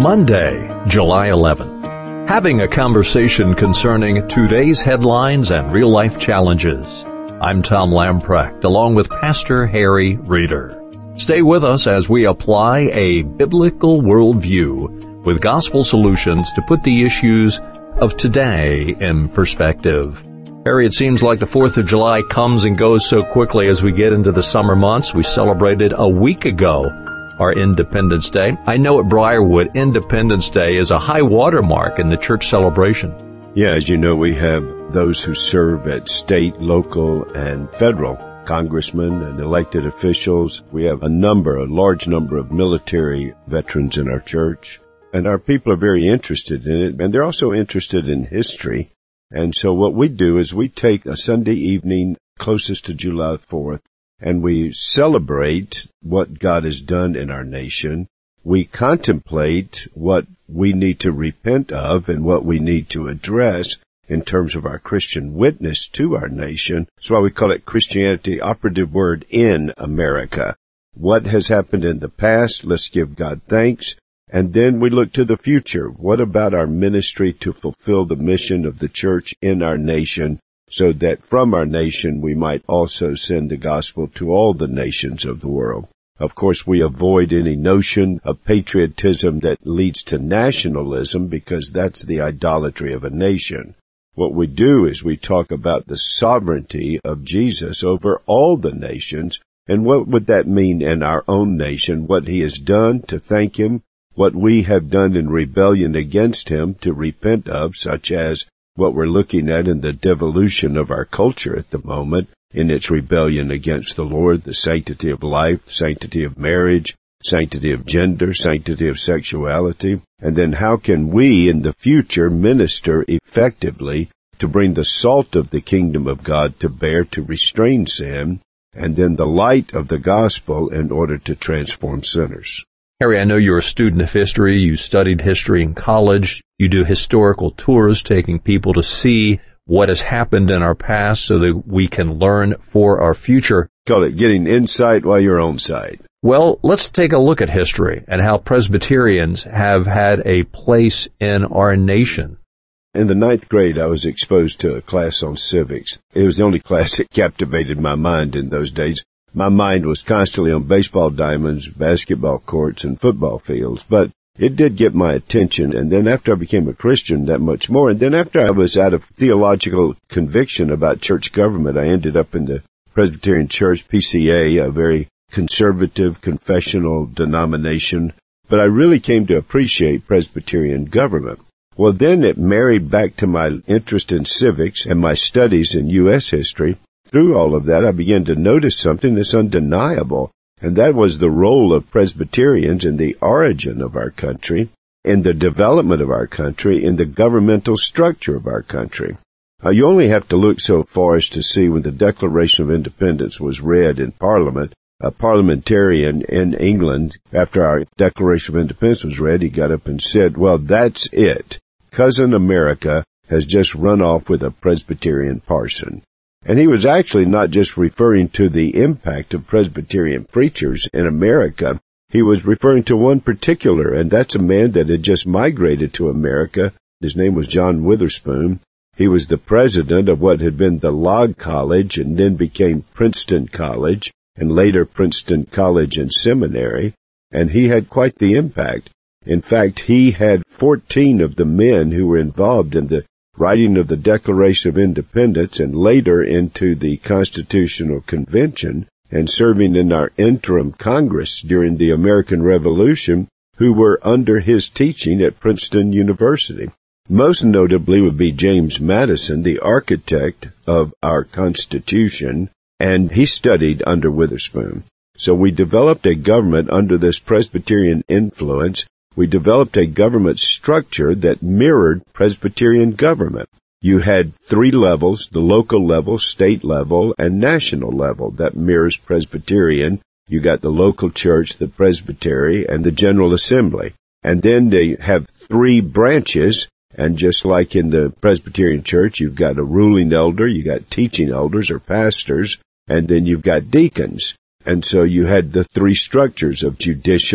Monday, July 11th. Having a conversation concerning today's headlines and real-life challenges. I'm Tom Lamprecht, along with Pastor Harry Reeder. Stay with us as we apply a biblical worldview with gospel solutions to put the issues of today in perspective. Harry, it seems like the 4th of July comes and goes so quickly as we get into the summer months. We celebrated a week ago our Independence Day. I know at Briarwood, Independence Day is a high watermark in the church celebration. Yeah, as you know, we have those who serve at state, local, and federal, congressmen and elected officials. We have a large number of military veterans in our church. And our people are very interested in it, and they're also interested in history. And so what we do is we take a Sunday evening closest to July 4th, and we celebrate what God has done in our nation. We contemplate what we need to repent of and what we need to address in terms of our Christian witness to our nation. That's why we call it Christianity, operative word in America. What has happened in the past? Let's give God thanks. And then we look to the future. What about our ministry to fulfill the mission of the church in our nation, so that from our nation we might also send the gospel to all the nations of the world? Of course, we avoid any notion of patriotism that leads to nationalism, because that's the idolatry of a nation. What we do is we talk about the sovereignty of Jesus over all the nations, and what would that mean in our own nation, what he has done to thank him, what we have done in rebellion against him to repent of, such as what we're looking at in the devolution of our culture at the moment, in its rebellion against the Lord, the sanctity of life, sanctity of marriage, sanctity of gender, sanctity of sexuality. And then how can we in the future minister effectively to bring the salt of the kingdom of God to bear to restrain sin, and then the light of the gospel in order to transform sinners? Harry, I know you're a student of history. You studied history in college. You do historical tours, taking people to see what has happened in our past so that we can learn for our future. Call it getting insight while you're on site. Well, let's take a look at history and how Presbyterians have had a place in our nation. In the 9th grade, I was exposed to a class on civics. It was the only class that captivated my mind in those days. My mind was constantly on baseball diamonds, basketball courts, and football fields, but it did get my attention. And then after I became a Christian, that much more. And then after I was out of theological conviction about church government, I ended up in the Presbyterian Church, PCA, a very conservative, confessional denomination. But I really came to appreciate Presbyterian government. Well, then it married back to my interest in civics and my studies in U.S. history. Through all of that, I began to notice something that's undeniable, and that was the role of Presbyterians in the origin of our country, in the development of our country, in the governmental structure of our country. You only have to look so far as to see when the Declaration of Independence was read in Parliament. A parliamentarian in England, after our Declaration of Independence was read, he got up and said, "Well, that's it. Cousin America has just run off with a Presbyterian parson." And he was actually not just referring to the impact of Presbyterian preachers in America. He was referring to one particular, and that's a man that had just migrated to America. His name was John Witherspoon. He was the president of what had been the Log College and then became Princeton College, and later Princeton College and Seminary, and he had quite the impact. In fact, he had 14 of the men who were involved in the writing of the Declaration of Independence and later into the Constitutional Convention and serving in our interim Congress during the American Revolution, who were under his teaching at Princeton University. Most notably would be James Madison, the architect of our Constitution, and he studied under Witherspoon. So we developed a government under this Presbyterian influence. We developed a government structure that mirrored Presbyterian government. You had 3 levels, the local level, state level, and national level. That mirrors Presbyterian. You got the local church, the presbytery, and the General Assembly. And then they have 3 branches, and just like in the Presbyterian church, you've got a ruling elder, you got teaching elders or pastors, and then you've got deacons. And so you had the 3 structures of judicial,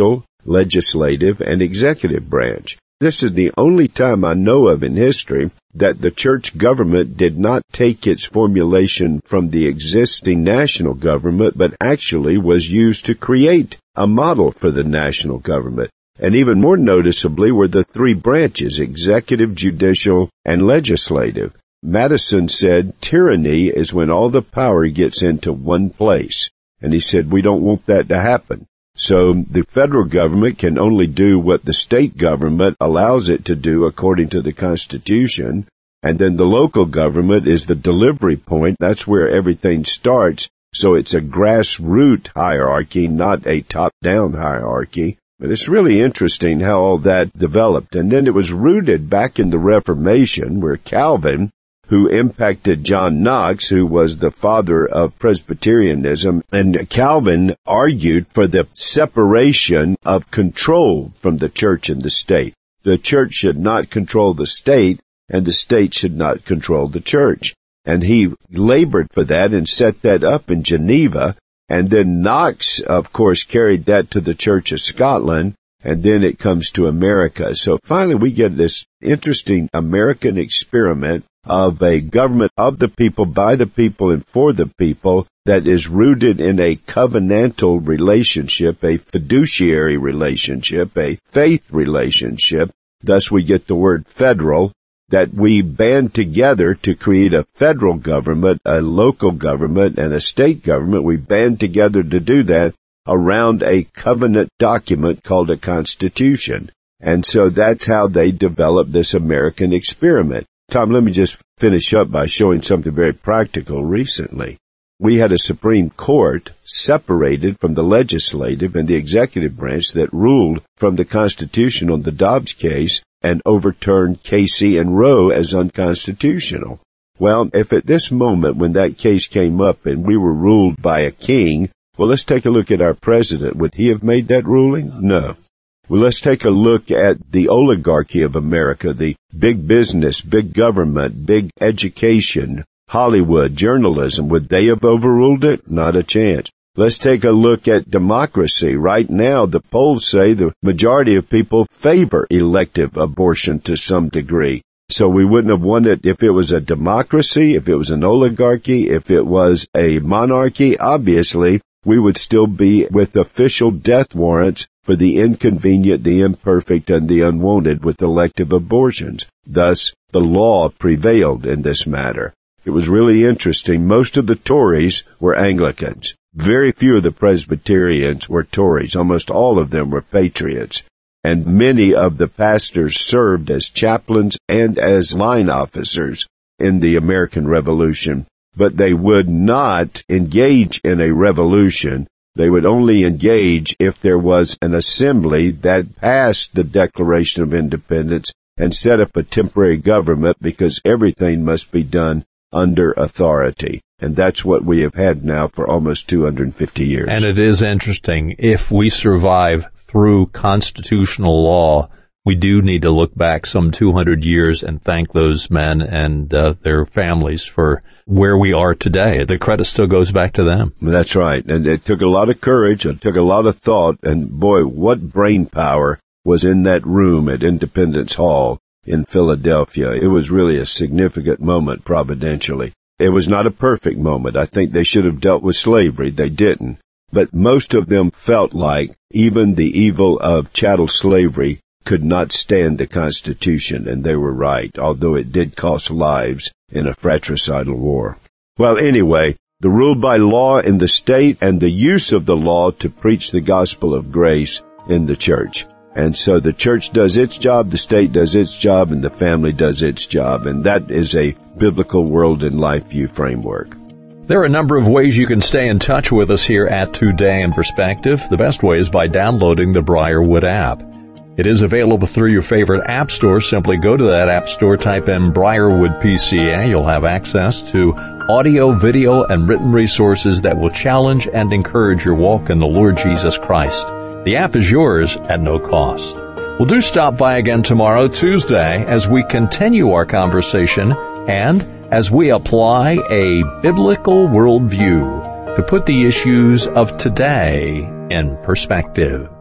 legislative, and executive branch. This is the only time I know of in history that the church government did not take its formulation from the existing national government, but actually was used to create a model for the national government. And even more noticeably were the three branches, executive, judicial, and legislative. Madison said tyranny is when all the power gets into one place. And he said, we don't want that to happen. So the federal government can only do what the state government allows it to do according to the Constitution. And then the local government is the delivery point. That's where everything starts. So it's a grassroots hierarchy, not a top-down hierarchy. But it's really interesting how all that developed. And then it was rooted back in the Reformation, where Calvin, who impacted John Knox, who was the father of Presbyterianism, and Calvin argued for the separation of control from the church and the state. The church should not control the state, and the state should not control the church. And he labored for that and set that up in Geneva. And then Knox, of course, carried that to the Church of Scotland, and then it comes to America. So finally we get this interesting American experiment of a government of the people, by the people, and for the people that is rooted in a covenantal relationship, a fiduciary relationship, a faith relationship. Thus we get the word federal, that we band together to create a federal government, a local government, and a state government. We band together to do that around a covenant document called a Constitution. And so that's how they developed this American experiment. Tom, let me just finish up by showing something very practical recently. We had a Supreme Court separated from the legislative and the executive branch that ruled from the Constitution on the Dobbs case and overturned Casey and Roe as unconstitutional. Well, if at this moment when that case came up and we were ruled by a king, well, let's take a look at our president. Would he have made that ruling? No. Well, let's take a look at the oligarchy of America, the big business, big government, big education, Hollywood, journalism. Would they have overruled it? Not a chance. Let's take a look at democracy. Right now, the polls say the majority of people favor elective abortion to some degree. So we wouldn't have won it if it was a democracy, if it was an oligarchy, if it was a monarchy. Obviously, we would still be with official death warrants for the inconvenient, the imperfect, and the unwanted with elective abortions. Thus, the law prevailed in this matter. It was really interesting. Most of the Tories were Anglicans. Very few of the Presbyterians were Tories. Almost all of them were patriots. And many of the pastors served as chaplains and as line officers in the American Revolution. But they would not engage in a revolution. They would only engage if there was an assembly that passed the Declaration of Independence and set up a temporary government, because everything must be done under authority. And that's what we have had now for almost 250 years. And it is interesting. If we survive through constitutional law, we do need to look back some 200 years and thank those men and their families for where we are today. The credit still goes back to them. That's right. And it took a lot of courage. It took a lot of thought. And boy, what brain power was in that room at Independence Hall in Philadelphia. It was really a significant moment providentially. It was not a perfect moment. I think they should have dealt with slavery. They didn't. But most of them felt like even the evil of chattel slavery could not stand the Constitution, and they were right, although it did cost lives in a fratricidal war. Well, anyway, the rule by law in the state and the use of the law to preach the gospel of grace in the church. And so the church does its job, the state does its job, and the family does its job. And that is a biblical world and life view framework. There are a number of ways you can stay in touch with us here at Today in Perspective. The best way is by downloading the Briarwood app. It is available through your favorite app store. Simply go to that app store, type in Briarwood PCA. You'll have access to audio, video, and written resources that will challenge and encourage your walk in the Lord Jesus Christ. The app is yours at no cost. Well, do stop by again tomorrow, Tuesday, as we continue our conversation and as we apply a biblical worldview to put the issues of today in perspective.